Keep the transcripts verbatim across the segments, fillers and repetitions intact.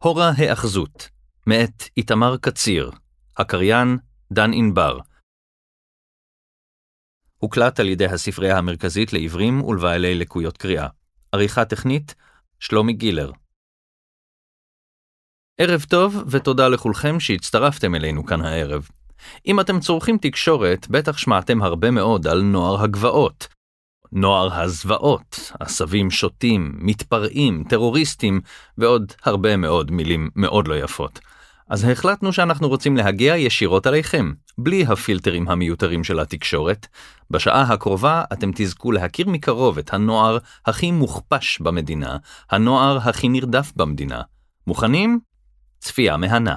הורה האחזות, מאת איתמר קציר, הקריין דן ענבר. הוקלט על ידי הספרייה המרכזית לעברים ולבעלי לקויות קריאה. עריכה טכנית, שלומי גילר. ערב טוב ותודה לכולכם שהצטרפתם אלינו כאן הערב. אם אתם צורכים תקשורת, בטח שמעתם הרבה מאוד על נוער הגבעות. נוער הזוועות, עשבים שוטים, מתפרעים, טרוריסטים, ועוד הרבה מאוד מילים מאוד לא יפות. אז החלטנו שאנחנו רוצים להגיע ישירות עליכם, בלי הפילטרים המיותרים של התקשורת. בשעה הקרובה אתם תזכו להכיר מקרוב את הנוער הכי מוכפש במדינה, הנוער הכי נרדף במדינה. מוכנים? צפייה מהנה.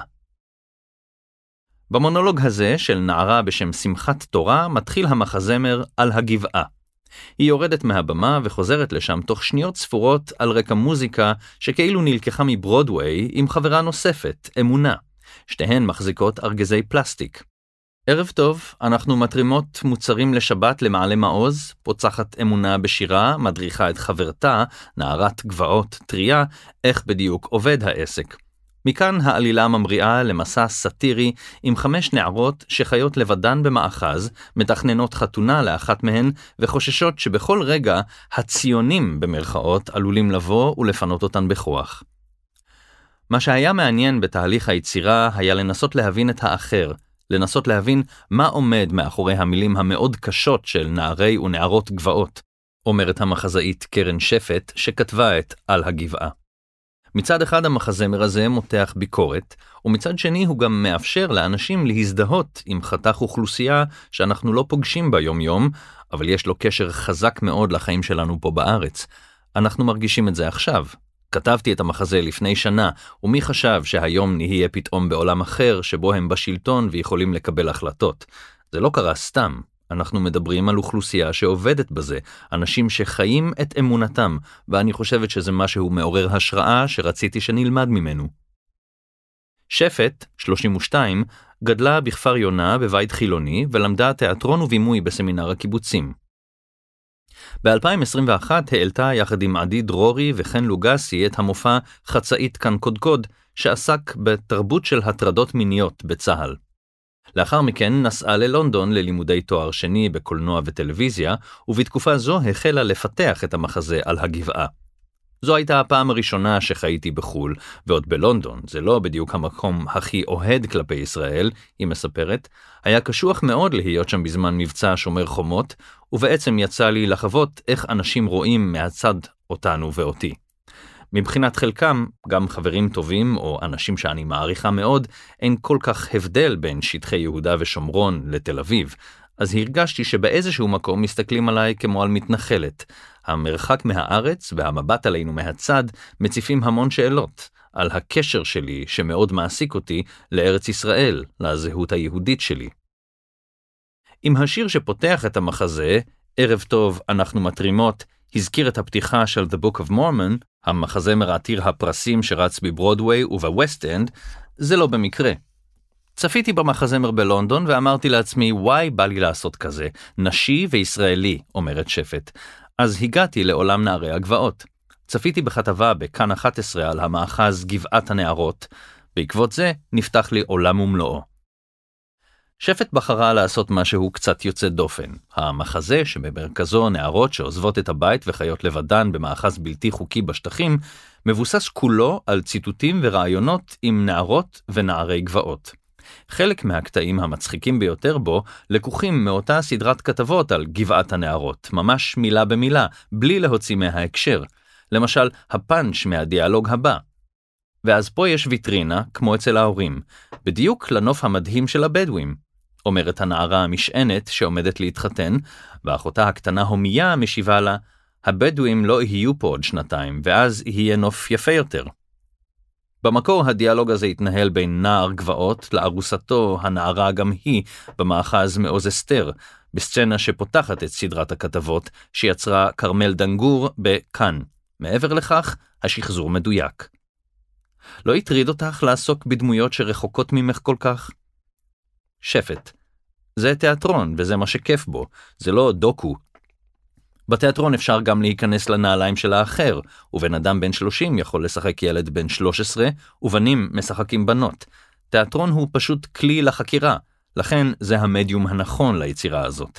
במונולוג הזה של נערה בשם שמחת תורה מתחיל המחזמר על הגבעה. היא יורדת מהבמה וחוזרת לשם תוך שניות ספורות על רקע מוזיקה שכאילו נלקחה מברודווי עם חברה נוספת, אמונה. שתיהן מחזיקות ארגזי פלסטיק. ערב טוב, אנחנו מטרימות מוצרים לשבת למעלה מעוז, פוצחת אמונה בשירה, מדריכה את חברתה, נערת גבעות טריה, איך בדיוק עובד העסק. מכאן העלילה ממריאה למסע סאטירי עם חמש נערות שחיות לבדן במאחז, מתכננות חתונה לאחת מהן וחוששות שבכל רגע הציונים במרכאות עלולים לבוא ולפנות אותן בכוח. מה שהיה מעניין בתהליך היצירה היה לנסות להבין את האחר, לנסות להבין מה עומד מאחורי המילים המאוד קשות של נערי ונערות גבעות, אומרת המחזאית קרן שפט שכתבה את על הגבעה. מצד אחד המחזמר הזה מותח ביקורת, ומצד שני הוא גם מאפשר לאנשים להזדהות עם חתך אוכלוסייה שאנחנו לא פוגשים ביום יום, אבל יש לו קשר חזק מאוד לחיים שלנו פה בארץ. אנחנו מרגישים את זה עכשיו. כתבתי את המחזה לפני שנה, ומי חשב שהיום נהיה פתאום בעולם אחר שבו הם בשלטון ויכולים לקבל החלטות. זה לא קרה סתם. אנחנו מדברים על אוכלוסייה שעובדת בזה, אנשים שחיים את אמונתם, ואני חושבת שזה משהו מעורר השראה שרציתי שנלמד ממנו. שפט, שלושים ושתיים, גדלה בכפר יונה בבית חילוני ולמדה תיאטרון ובימוי בסמינר הקיבוצים. ב-אלפיים עשרים ואחת העלתה יחד עם עדי דרורי וחן לוגסי את המופע חצאית כאן קודקוד, שעסק בתרבות של הטרדות מיניות בצהל. לאחר מכן נסעה ללונדון ללימודי תואר שני בקולנוע וטלוויזיה, ובתקופה זו החלה לפתח את המחזה על הגבעה. זו הייתה הפעם הראשונה שחייתי בחול, ועוד בלונדון, זה לא בדיוק המקום הכי אוהד כלפי ישראל, היא מספרת, היה קשוח מאוד להיות שם בזמן מבצע שומר חומות, ובעצם יצא לי לחוות איך אנשים רואים מהצד אותנו ואותי. מבחינת חלקם, גם חברים טובים או אנשים שאני מעריכה מאוד, אין כל כך הבדל בין שטחי יהודה ושומרון לתל אביב, אז הרגשתי שבאיזשהו מקום מסתכלים עליי כמו על מתנחלת. המרחק מהארץ והמבט עלינו מהצד מציפים המון שאלות על הקשר שלי שמאוד מעסיק אותי לארץ ישראל, לזהות היהודית שלי. עם השיר שפותח את המחזה, ערב טוב אנחנו מטרימות, הזכיר את הפתיחה של The Book of Mormon, המחזמר עתיר הפרסים שרץ בברודווי ובווסט אנד, זה לא במקרה. צפיתי במחזמר בלונדון ואמרתי לעצמי, וואי, בא לי לעשות כזה, נשי וישראלי, אומרת שפט. אז הגעתי לעולם נערי הגבעות. צפיתי בכתבה בכאן אחת עשרה על המאחז גבעת הנערות, בעקבות זה נפתח לי עולם ומלואו. שפט בחרה לעשות משהו קצת יוצא דופן. המחזה שבמרכזו נערות שעוזבות את הבית וחיות לבדן במאחז בלתי חוקי בשטחים, מבוסס כולו על ציטוטים ורעיונות עם נערות ונערי גבעות. חלק מהקטעים המצחיקים ביותר בו לקוחים מאותה סדרת כתבות על גבעת הנערות, ממש מילה במילה, בלי להוציא מההקשר. למשל, הפאנץ' מהדיאלוג הבא. ואז פה יש ויטרינה, כמו אצל ההורים, בדיוק לנוף המדהים של הבדואים. אומרת הנערה המשענת שעומדת להתחתן, ואחותה הקטנה הומיה משיבה לה, הבדואים לא יהיו פה עוד שנתיים, ואז יהיה נוף יפה יותר. במקור הדיאלוג הזה התנהל בין נער גבעות לארוסתו הנערה גם היא במאחז מעוז אסתר, בסצנה שפותחת את סדרת הכתבות שיצרה קרמל דנגור בכאן. מעבר לכך, השחזור מדויק. לא יטריד אותך לעסוק בדמויות שרחוקות ממך כל כך? שפט. זה תיאטרון, וזה מה שכיף בו. זה לא דוקו. בתיאטרון אפשר גם להיכנס לנעליים של האחר, ובן אדם בן שלושים יכול לשחק ילד בן שלוש עשרה, ובנים משחקים בנות. תיאטרון הוא פשוט כלי לחקירה, לכן זה המדיום הנכון ליצירה הזאת.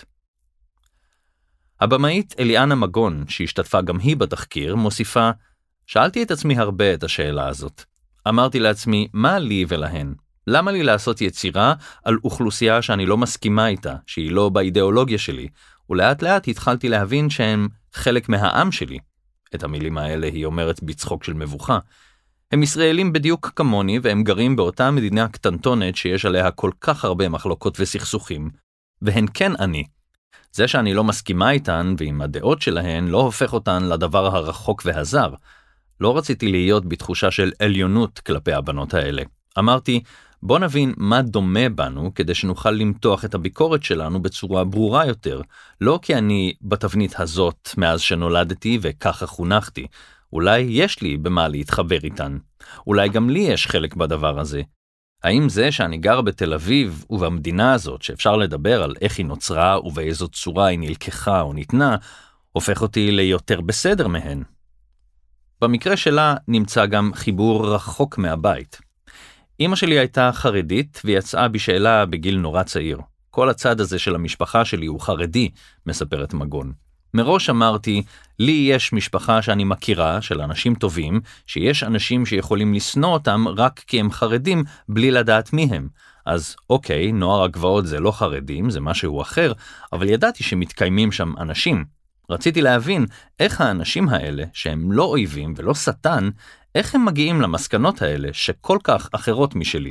הבמאית אליאנה מגון, שהשתתפה גם היא בתחקיר, מוסיפה, שאלתי את עצמי הרבה את השאלה הזאת. אמרתי לעצמי, מה לי ולהן? למה לי לעשות יצירה על אוכלוסייה שאני לא מסכימה איתה, שהיא לא באידיאולוגיה שלי, ולאט לאט התחלתי להבין שהם חלק מהעם שלי. את המילים האלה היא אומרת בצחוק של מבוכה. הם ישראלים בדיוק כמוני, והם גרים באותה מדינה קטנטונת שיש עליה כל כך הרבה מחלוקות וסכסוכים, והן כן אני. זה שאני לא מסכימה איתן ועם הדעות שלהן לא הופך אותן לדבר הרחוק והזר. לא רציתי להיות בתחושה של עליונות כלפי הבנות האלה. אמרתי, בוא נבין מה דומה בנו כדי שנוכל למתוח את הביקורת שלנו בצורה ברורה יותר, לא כי אני בתבנית הזאת מאז שנולדתי וככה חונכתי. אולי יש לי במה להתחבר איתן. אולי גם לי יש חלק בדבר הזה. האם זה שאני גר בתל אביב ובמדינה הזאת שאפשר לדבר על איך היא נוצרה ובאיזו צורה היא נלקחה או ניתנה, הופך אותי ליותר בסדר מהן? במקרה שלה נמצא גם חיבור רחוק מהבית. אמא שלי הייתה חרדית ויצאה בשאלה בגיל נורא צעיר. כל הצד הזה של המשפחה שלי הוא חרדי, מספרת מגון. מראש אמרתי, לי יש משפחה שאני מכירה של אנשים טובים, שיש אנשים שיכולים לשנוא אותם רק כי הם חרדים בלי לדעת מי הם. אז אוקיי, נוער הגבעות זה לא חרדים, זה משהו אחר, אבל ידעתי שמתקיימים שם אנשים. רציתי להבין איך האנשים האלה, שהם לא אויבים ולא שטן, איך הם מגיעים למסקנות האלה שכל כך אחרות משלי.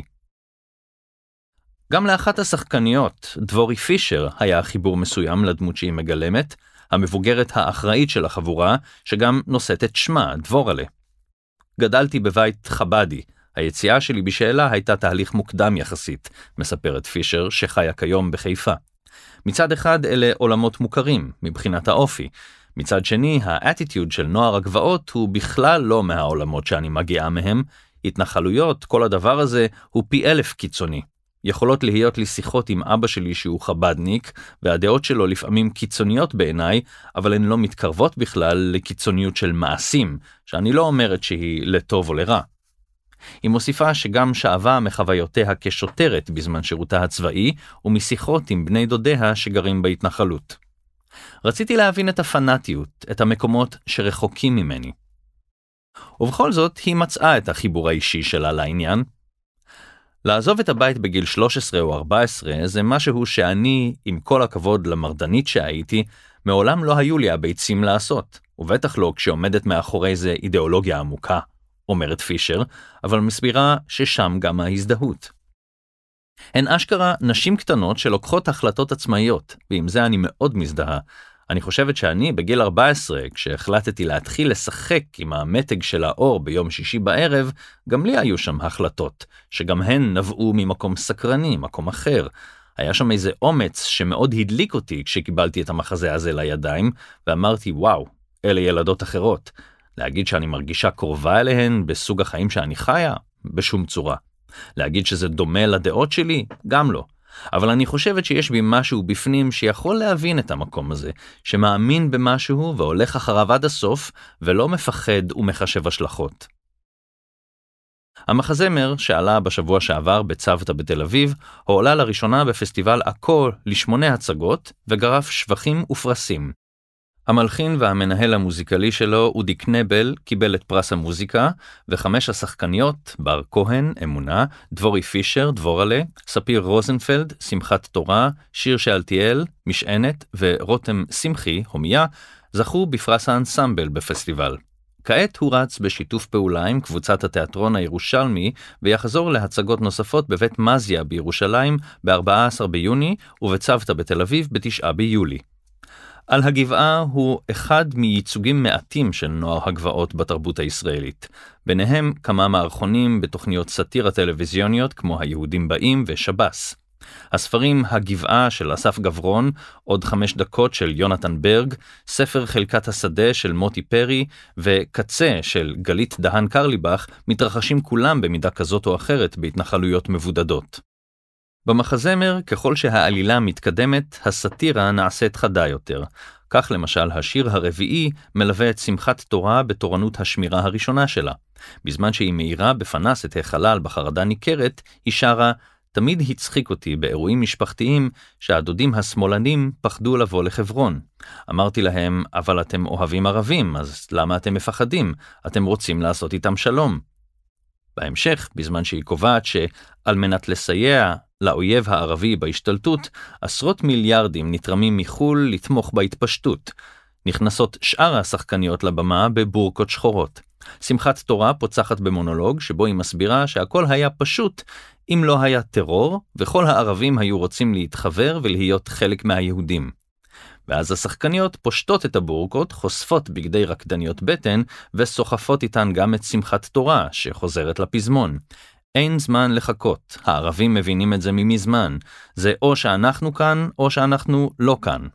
גם לאחת השחקניות, דבורי פישר, היה חיבור מסוים לדמות שהיא מגלמת, המבוגרת האחראית של החבורה, שגם נושאת את שמה, דבורלה. גדלתי בבית חבדי. היציאה שלי בשאלה הייתה תהליך מוקדם יחסית, מספרת פישר, שחיה כיום בחיפה. מצד אחד אלה עולמות מוכרים, מבחינת האופי. מצד שני, האטיטיוד של נוער הגבעות הוא בכלל לא מהעולמות שאני מגיעה מהם. התנחלויות, כל הדבר הזה, הוא פי אלף קיצוני. יכולות להיות לי שיחות עם אבא שלי שהוא חבדניק, והדעות שלו לפעמים קיצוניות בעיניי, אבל הן לא מתקרבות בכלל לקיצוניות של מעשים, שאני לא אומרת שהיא לטוב או לרע. היא מוסיפה שגם שאבה מחוויותיה כשוטרת בזמן שירותה הצבאי, ומשיחות עם בני דודיה שגרים בהתנחלות. רציתי להבין את הפנאטיות, את המקומות שרחוקים ממני. ובכל זאת, היא מצאה את החיבור האישי שלה לעניין. לעזוב את הבית בגיל שלוש עשרה או ארבע עשרה זה משהו שאני, עם כל הכבוד למרדנית שהייתי, מעולם לא היו לי הביצים לעשות, ובטח לא כשעומדת מאחורי זה אידיאולוגיה עמוקה, אומרת פישר, אבל מסבירה ששם גם ההזדהות. הן אשכרה נשים קטנות שלוקחות החלטות עצמאיות, ועם זה אני מאוד מזדהה. אני חושבת שאני בגיל ארבע עשרה, כשהחלטתי להתחיל לשחק עם המתג של האור ביום שישי בערב, גם לי היו שם החלטות, שגם הן נבעו ממקום סקרני, מקום אחר. היה שם איזה אומץ שמאוד הדליק אותי כשקיבלתי את המחזה הזה לידיים, ואמרתי, וואו, אלה ילדות אחרות. להגיד שאני מרגישה קרובה אליהן בסוג החיים שאני חיה? בשום צורה. להגיד שזה דומה לדעות שלי? גם לא. אבל אני חושבת שיש בי משהו בפנים שיכול להבין את המקום הזה, שמאמין במשהו והולך אחריו עד הסוף, ולא מפחד ומחשב השלכות. המחזמר שעלה בשבוע שעבר בצוותא בתל אביב, הועלה לראשונה בפסטיבל הכל לשמונה הצגות, וגרף שבחים ופרסים. המלחין והמנהל המוזיקלי שלו, אודי קנבל, קיבל את פרס המוזיקה, וחמש השחקניות, בר כהן, אמונה, דבורי פישר, דבורלה, ספיר רוזנפלד, שמחת תורה, שיר שאלתיאל, משענת, ורותם שמחי, הומיה, זכו בפרס האנסמבל בפסטיבל. כעת הוא רץ בשיתוף פעולה עם קבוצת התיאטרון הירושלמי, ויחזור להצגות נוספות בבית מזיה בירושלים ב-ארבעה עשר ביוני, ובצוותא בתל אביב ב-תשעה ביולי. על הגבעה הוא אחד מייצוגים מעטים של נוער הגבעות בתרבות הישראלית. ביניהם כמה מערכונים בתוכניות סאטירה טלוויזיוניות כמו היהודים באים ושבס. הספרים הגבעה של אסף גברון, עוד חמש דקות של יונתן ברג, ספר חלקת השדה של מוטי פרי וקצה של גלית דהן קרליבך מתרחשים כולם במידה כזאת או אחרת בהתנחלויות מבודדות. במחזמר, ככל שהעלילה מתקדמת, הסאטירה נעשית חדה יותר. כך למשל השיר הרביעי מלווה את שמחת תורה בתורנות השמירה הראשונה שלה. בזמן שהיא מאירה בפנס את החלל בחרדה ניכרת, היא שרה, תמיד הצחיק אותי באירועים משפחתיים שהדודים השמאלנים פחדו לבוא לחברון. אמרתי להם, אבל אתם אוהבים ערבים, אז למה אתם מפחדים? אתם רוצים לעשות איתם שלום. בהמשך, בזמן שהיא קובעת שעל מנת לסייע לאויב הערבי בהשתלטות, עשרות מיליארדים נתרמים מחול לתמוך בהתפשטות. נכנסות שאר השחקניות לבמה בבורקות שחורות. שמחת תורה פוצחת במונולוג שבו היא מסבירה שהכל היה פשוט אם לא היה טרור, וכל הערבים היו רוצים להתחבר ולהיות חלק מהיהודים. ואז השחקניות פושטות את הבורקות, חושפות בגדי רקדניות בטן, וסוחפות איתן גם את שמחת תורה, שחוזרת לפזמון. אין זמן לחכות, הערבים מבינים את זה ממזמן. זה או שאנחנו כאן, או שאנחנו לא כאן.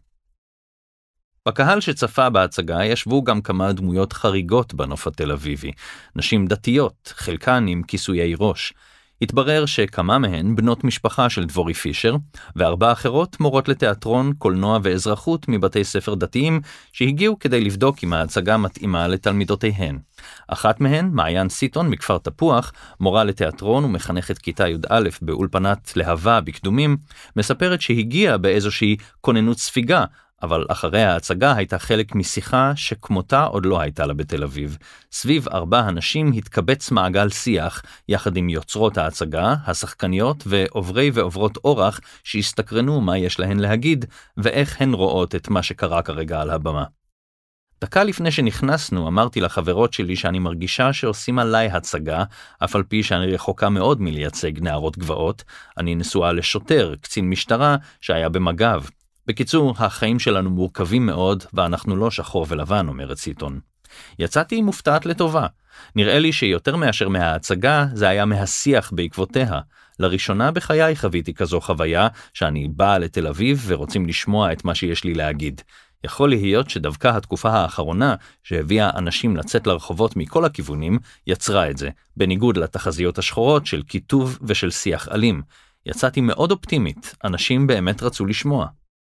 בקהל שצפה בהצגה ישבו גם כמה דמויות חריגות בנוף התל אביבי, נשים דתיות, חלקן עם כיסויי ראש. התברר שכמה מהן בנות משפחה של דבורי פישר, וארבע אחרות מורות לתיאטרון, קולנוע ואזרחות מבתי ספר דתיים, שהגיעו כדי לבדוק אם ההצגה מתאימה לתלמידותיהן. אחת מהן, מעיין סיטון מכפר תפוח, מורה לתיאטרון ומחנכת כיתה י"א באולפנת להבה בקדומים, מספרת שהגיעה באיזושהי כוננות ספיגה, אבל אחרי ההצגה הייתה חלק משיחה שכמותה עוד לא הייתה לה בתל אביב. סביב ארבע הנשים התקבץ מעגל שיח, יחד עם יוצרות ההצגה, השחקניות ועוברי ועוברות אורח שהסתקרנו מה יש להן להגיד, ואיך הן רואות את מה שקרה כרגע על הבמה. דקה לפני שנכנסנו אמרתי לחברות שלי שאני מרגישה שעושים עליי הצגה, אף על פי שאני רחוקה מאוד מלייצג נערות גבעות. אני נשואה לשוטר, קצין משטרה שהיה במג"ב. בקיצור, החיים שלנו מורכבים מאוד, ואנחנו לא שחור ולבן, אומרת סיטון. יצאתי מופתעת לטובה. נראה לי שיותר מאשר מההצגה, זה היה מהשיח בעקבותיה. לראשונה בחיי חוויתי כזו חוויה, שאני באה לתל אביב ורוצים לשמוע את מה שיש לי להגיד. יכול להיות שדווקא התקופה האחרונה, שהביאה אנשים לצאת לרחובות מכל הכיוונים, יצרה את זה, בניגוד לתחזיות השחורות של כיתוב ושל שיח אלים. יצאתי מאוד אופטימית, אנשים באמת רצו לשמוע.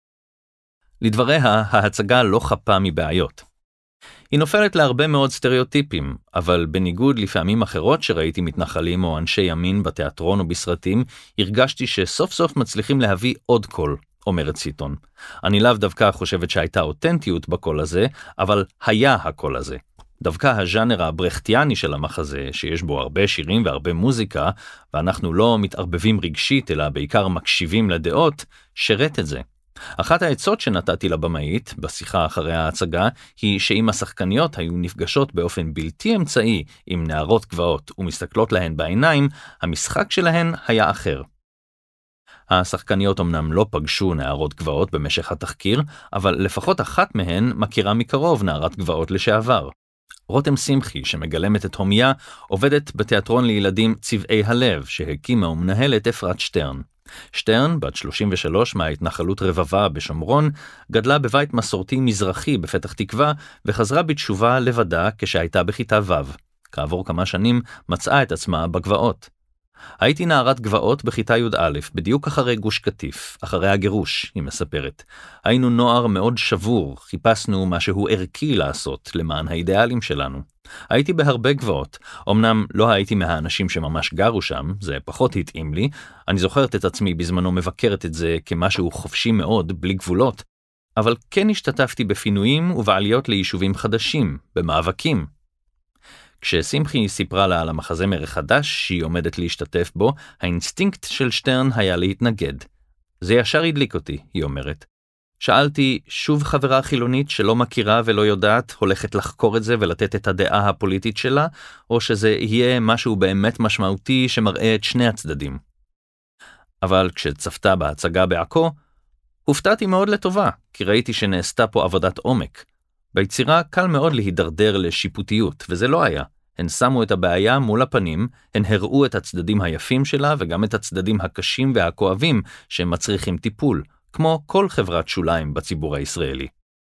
לדבריה, ההצגה לא חפה מבעיות. היא נופלת להרבה מאוד סטריאוטיפים, אבל בניגוד לפעמים אחרות שראיתי מתנחלים או אנשי ימין בתיאטרון או בסרטים, הרגשתי שסוף סוף מצליחים להביא עוד קול, אומרת סיטון. אני לאו דווקא חושבת שהייתה אותנטיות בקול הזה, אבל היה הקול הזה. דווקא הז'אנר הברכטיאני של המחזה, שיש בו הרבה שירים והרבה מוזיקה, ואנחנו לא מתערבבים רגשית, אלא בעיקר מקשיבים לדעות, שרת את זה. אחת העצות שנתתי לבמאית, בשיחה אחרי ההצגה, היא שאם השחקניות היו נפגשות באופן בלתי אמצעי עם נערות גבעות ומסתכלות להן בעיניים, המשחק שלהן היה אחר. השחקניות אמנם לא פגשו נערות גבעות במשך התחקיר, אבל לפחות אחת מהן מכירה מקרוב נערת גבעות לשעבר. רותם שמחי, שמגלמת את הומיה, עובדת בתיאטרון לילדים צבעי הלב, שהקימה ומנהלת אפרת שטרן. שטרן, בת שלושים ושלוש מההתנחלות רבבה בשומרון, גדלה בבית מסורתי מזרחי בפתח תקווה, וחזרה בתשובה לבדה כשהייתה בכיתה ו'. כעבור כמה שנים מצאה את עצמה בגבעות. הייתי נערת גבעות בכיתה י"א, בדיוק אחרי גוש קטיף, אחרי הגירוש, היא מספרת. היינו נוער מאוד שבור, חיפשנו משהו ערכי לעשות למען האידיאלים שלנו. הייתי בהרבה גבעות, אמנם לא הייתי מהאנשים שממש גרו שם, זה פחות התאים לי, אני זוכרת את עצמי בזמנו מבקרת את זה כמשהו חופשי מאוד, בלי גבולות, אבל כן השתתפתי בפינויים ובעליות ליישובים חדשים, במאבקים. כששמחי סיפרה לה על המחזמר החדש שהיא עומדת להשתתף בו, האינסטינקט של שטרן היה להתנגד. זה ישר הדליק אותי, היא אומרת. שאלתי, שוב חברה חילונית שלא מכירה ולא יודעת, הולכת לחקור את זה ולתת את הדעה הפוליטית שלה, או שזה יהיה משהו באמת משמעותי שמראה את שני הצדדים. אבל כשצפתה בהצגה בעכו, הופתעתי מאוד לטובה, כי ראיתי שנעשתה פה עבודת עומק. ביצירה קל מאוד להידרדר לשיפוטיות, וזה לא היה. הן שמו את הבעיה מול הפנים, הן הראו את הצדדים היפים שלה וגם את הצדדים הקשים והכואבים שמצריכים טיפול, כמו כל חברת שוליים בציבור הישראלי.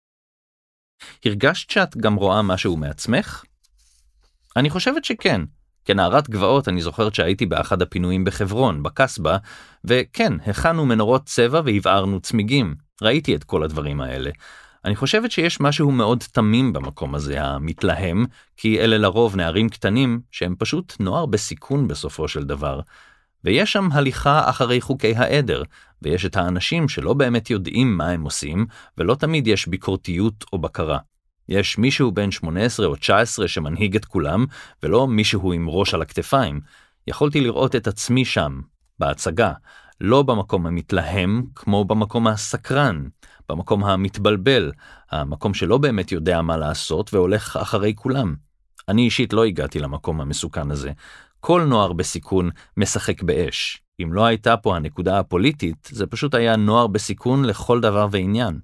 הרגשת שאת גם רואה משהו מעצמך? אני חושבת שכן. כנערת גבעות אני זוכרת שהייתי באחד הפינויים בחברון, בקסבה, וכן, הכנו מנורות צבע והבערנו צמיגים. ראיתי את כל הדברים האלה. אני חושבת שיש משהו מאוד תמים במקום הזה, המתלהם, כי אלה לרוב נערים קטנים שהם פשוט נוער בסיכון בסופו של דבר. ויש שם הליכה אחרי חוקי העדר, ויש את האנשים שלא באמת יודעים מה הם עושים, ולא תמיד יש ביקורתיות או בקרה. יש מישהו בן שמונה עשרה או תשע עשרה שמנהיג את כולם, ולא מישהו עם ראש על הכתפיים. יכולתי לראות את עצמי שם, בהצגה, לא במקום המתלהם, כמו במקום הסקרן, במקום המתבלבל, המקום שלא באמת יודע מה לעשות והולך אחרי כולם. אני אישית לא הגעתי למקום המסוכן הזה. כל נוער בסיכון משחק באש. אם לא הייתה פה הנקודה הפוליטית, זה פשוט היה נוער בסיכון לכל דבר ועניין.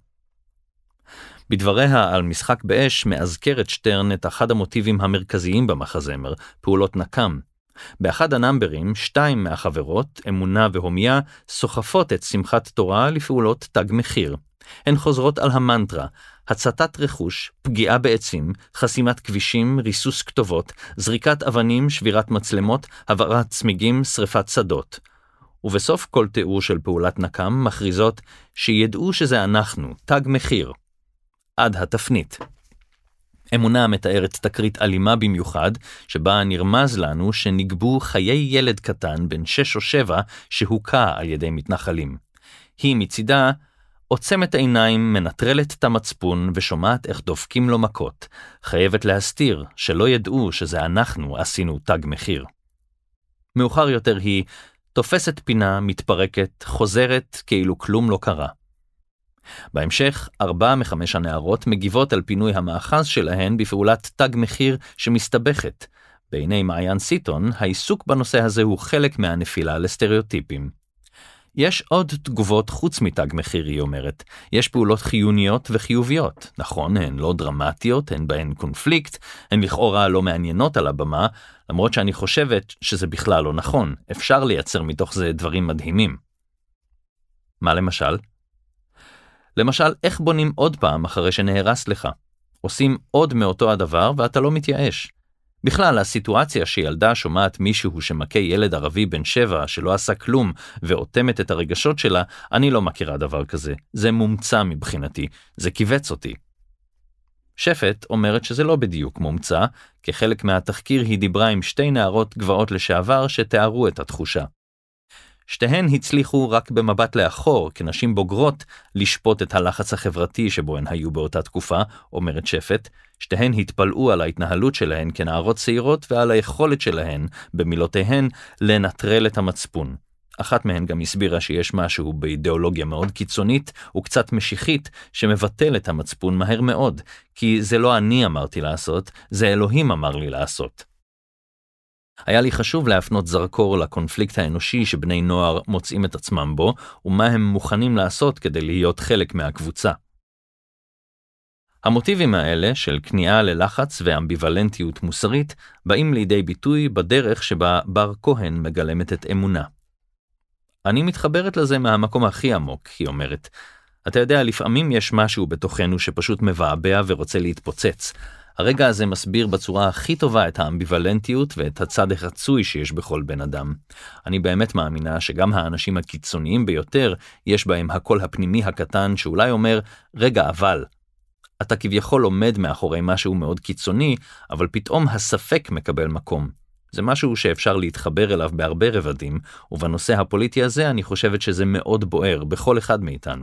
בדבריה על משחק באש מאזכרת שטרן את אחד המוטיבים המרכזיים במחזמר, פעולות נקם. באחד הנמברים, שתיים מהחברות, אמונה והומיה, סוחפות את שמחת תורה לפעולות תג מחיר. הן חוזרות על המנטרה, הצתת רכוש, פגיעה בעצים, חסימת כבישים, ריסוס כתובות, זריקת אבנים, שבירת מצלמות, הבערת צמיגים, שריפת שדות. ובסוף כל תיאור של פעולת נקם מכריזות שידעו שזה אנחנו, תג מחיר. עד התפנית. אמונה מתארת תקרית אלימה במיוחד, שבה נרמז לנו שנגבו חיי ילד קטן בן שש או שבע שהוקע על ידי מתנחלים. היא מצידה עוצמת העיניים, מנטרלת את המצפון ושומעת איך דופקים לו מכות. חייבת להסתיר שלא ידעו שזה אנחנו עשינו תג מחיר. מאוחר יותר היא תופסת פינה, מתפרקת, חוזרת כאילו כלום לא קרה. בהמשך, ארבע מחמש הנערות מגיבות על פינוי המאחז שלהן בפעולת תג מחיר שמסתבכת. בעיני מעיין סיטון, העיסוק בנושא הזה הוא חלק מהנפילה לסטריאוטיפים. יש עוד תגובות חוץ מתג מחיר, היא אומרת. יש פעולות חיוניות וחיוביות. נכון, הן לא דרמטיות, הן בהן קונפליקט, הן לכאורה לא מעניינות על הבמה, למרות שאני חושבת שזה בכלל לא נכון. אפשר לייצר מתוך זה דברים מדהימים. מה למשל? למשל, איך בונים עוד פעם אחרי שנהרס לך? עושים עוד מאותו הדבר ואתה לא מתייאש. בכלל, הסיטואציה שילדה שומעת מישהו שמכה ילד ערבי בן שבע שלא עשה כלום ואוטמת את הרגשות שלה, אני לא מכירה דבר כזה. זה מומצא מבחינתי, זה קיבץ אותי. שפט אומרת שזה לא בדיוק מומצא, כחלק מהתחקיר היא דיברה עם שתי נערות גבעות לשעבר שתיארו את התחושה. שתיהן הצליחו רק במבט לאחור, כנשים בוגרות, לשפוט את הלחץ החברתי שבו הן היו באותה תקופה, אומרת שפט. שתיהן התפלאו על ההתנהלות שלהן כנערות צעירות ועל היכולת שלהן, במילותיהן, לנטרל את המצפון. אחת מהן גם הסבירה שיש משהו באידיאולוגיה מאוד קיצונית וקצת משיחית שמבטל את המצפון מהר מאוד, כי זה לא אני אמרתי לעשות, זה אלוהים אמר לי לעשות. היה לי חשוב להפנות זרקור לקונפליקט האנושי שבני נוער מוצאים את עצמם בו, ומה הם מוכנים לעשות כדי להיות חלק מהקבוצה. המוטיבים האלה של כניעה ללחץ ואמביוולנטיות מוסרית באים לידי ביטוי בדרך שבה בר כהן מגלמת את אמונה. אני מתחברת לזה מהמקום הכי עמוק, היא אומרת. אתה יודע, לפעמים יש משהו בתוכנו שפשוט מבעבע ורוצה להתפוצץ. הרגע הזה מסביר בצורה הכי טובה את האמביוולנטיות ואת הצד הרצוי שיש בכל בן אדם. אני באמת מאמינה שגם האנשים הקיצוניים ביותר, יש בהם הקול הפנימי הקטן שאולי אומר, רגע אבל. אתה כביכול עומד מאחורי משהו מאוד קיצוני, אבל פתאום הספק מקבל מקום. זה משהו שאפשר להתחבר אליו בהרבה רבדים, ובנושא הפוליטי הזה אני חושבת שזה מאוד בוער בכל אחד מאיתנו.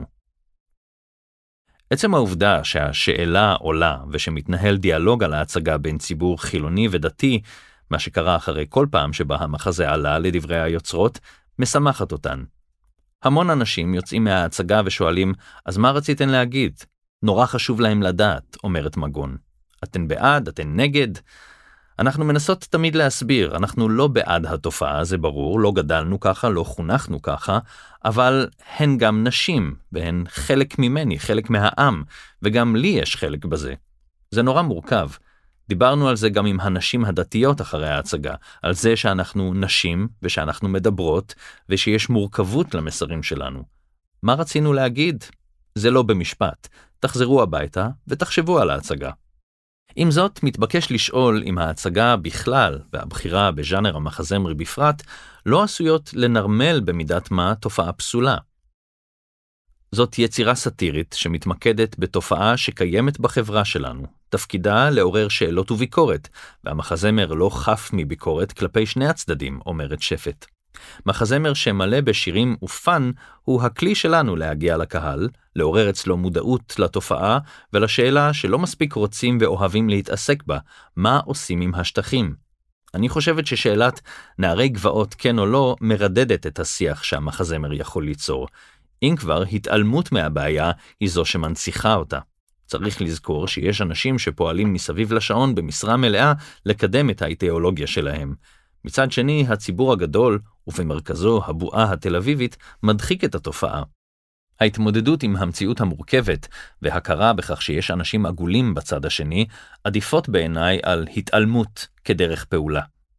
עצם העובדה שהשאלה עולה ושמתנהל דיאלוג על ההצגה בין ציבור חילוני ודתי, מה שקרה אחרי כל פעם שבה המחזה עלה לדברי היוצרות, משמחת אותן. המון אנשים יוצאים מההצגה ושואלים, אז מה רציתן להגיד? נורא חשוב להם לדעת, אומרת מגון. אתן בעד, אתן נגד? אנחנו מנסות תמיד להסביר, אנחנו לא בעד התופעה, זה ברור, לא גדלנו ככה, לא חונכנו ככה, אבל הן גם נשים, והן חלק ממני, חלק מהעם, וגם לי יש חלק בזה. זה נורא מורכב. דיברנו על זה גם עם הנשים הדתיות אחרי ההצגה, על זה שאנחנו נשים ושאנחנו מדברות, ושיש מורכבות למסרים שלנו. מה רצינו להגיד? זה לא במשפט. תחזרו הביתה ותחשבו על ההצגה. עם זאת, מתבקש לשאול אם ההצגה בכלל והבחירה בז'אנר המחזמר בפרט לא עשויות לנרמל במידת מה תופעה פסולה. זאת יצירה סאטירית שמתמקדת בתופעה שקיימת בחברה שלנו. תפקידה לעורר שאלות וביקורת, והמחזמר לא חף מביקורת כלפי שני הצדדים, אומרת שפט. מחזמר שמלא בשירים ופן הוא הכלי שלנו להגיע לקהל, לעורר אצלו מודעות לתופעה ולשאלה שלא מספיק רוצים ואוהבים להתעסק בה, מה עושים עם השטחים? אני חושבת ששאלת נערי גבעות כן או לא מרדדת את השיח שהמחזמר יכול ליצור. אם כבר, התעלמות מהבעיה היא זו שמנציחה אותה. צריך לזכור שיש אנשים שפועלים מסביב לשעון במשרה מלאה לקדם את האידיאולוגיה שלהם. מצד שני, הציבור הגדול, ובמרכזו הבועה התל אביבית, מדחיק את התופעה. ההתמודדות עם המציאות המורכבת והכרה בכך שיש אנשים עגולים בצד השני, עדיפות בעיניי על התעלמות כדרך פעולה.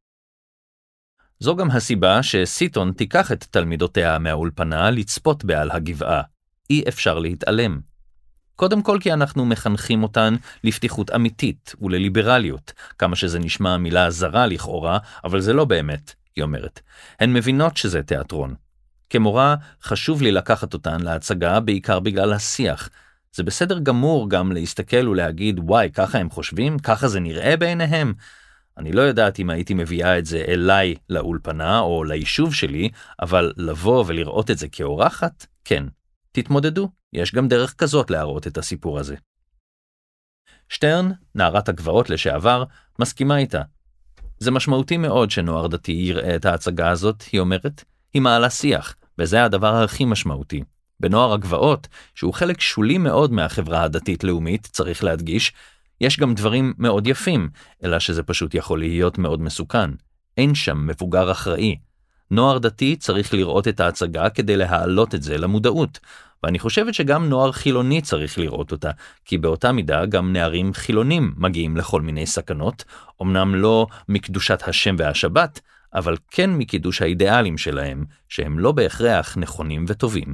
זו גם הסיבה שסיטון תיקח את תלמידותיה מהאולפנה לצפות בעל הגבעה. אי אפשר להתעלם. קודם כל כי אנחנו מחנכים אותן לפתיחות אמיתית ולליברליות, כמה שזה נשמע מילה זרה לכאורה, אבל זה לא באמת, היא אומרת. הן מבינות שזה תיאטרון. כמורה, חשוב לי לקחת אותן להצגה בעיקר בגלל השיח. זה בסדר גמור גם להסתכל ולהגיד, וואי, ככה הם חושבים? ככה זה נראה בעיניהם? אני לא יודעת אם הייתי מביאה את זה אליי לאולפנה או ליישוב שלי, אבל לבוא ולראות את זה כאורחת? כן. תתמודדו, יש גם דרך כזאת להראות את הסיפור הזה. שטרן, נערת הגבעות לשעבר, מסכימה איתה. זה משמעותי מאוד שנוער דתי יראה את ההצגה הזאת, היא אומרת. היא מעלה שיח, וזה הדבר הכי משמעותי. בנוער הגבעות, שהוא חלק שולי מאוד מהחברה הדתית-לאומית, צריך להדגיש, יש גם דברים מאוד יפים, אלא שזה פשוט יכול להיות מאוד מסוכן. אין שם מבוגר אחראי. נוער דתי צריך לראות את ההצגה כדי להעלות את זה למודעות, ואני חושבת שגם נוער חילוני צריך לראות אותה, כי באותה מידה גם נערים חילונים מגיעים לכל מיני סכנות, אמנם לא מקדושת השם והשבת, אבל כן מקידוש האידיאלים שלהם, שהם לא בהכרח נכונים וטובים.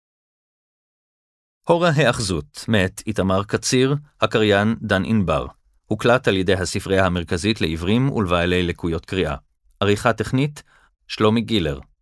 הור ההאחזות, מאת איתמר קציר, הקריין דן אינבר. הוקלט על ידי הספרייה המרכזית לעברים ולבעלי לקויות קריאה. עריכה טכנית, שלומי גילר.